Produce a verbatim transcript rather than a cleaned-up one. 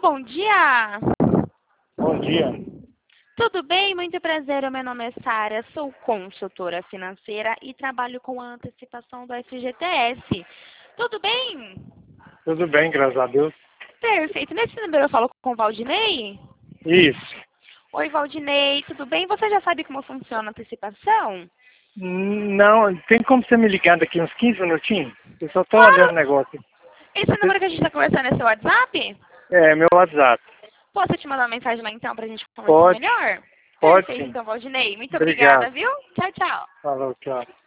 bom dia! Bom dia. Tudo bem? Muito prazer, meu nome é Sara, sou consultora financeira e trabalho com a antecipação do F G T S. Tudo bem? Tudo bem, graças a Deus. Perfeito. Nesse número eu falo com o Valdinei? Isso. Oi, Valdinei, tudo bem? Você já sabe como funciona a antecipação? Não, tem como você me ligar daqui uns quinze minutinhos? Eu só tô olhando o Claro! negócio. Esse número que a gente está conversando é seu WhatsApp? É, meu WhatsApp. Posso te mandar uma mensagem lá então pra gente conversar Pode, melhor? pode Perfeito, sim. então, Valdinei. Muito obrigada, Obrigado. viu? Tchau, tchau. Falou, tchau.